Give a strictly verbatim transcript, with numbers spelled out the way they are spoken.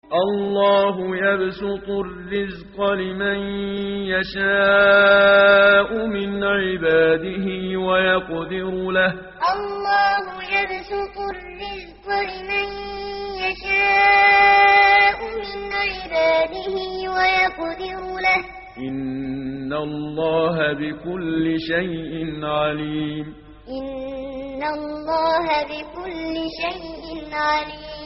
الله يبسط الرزق لمن يشاء من عباده ويقدر له الله يبسط الرزق لمن يشاء من عباده ويقدر له إن الله بكل شيء عليم إن الله بكل شيء عليم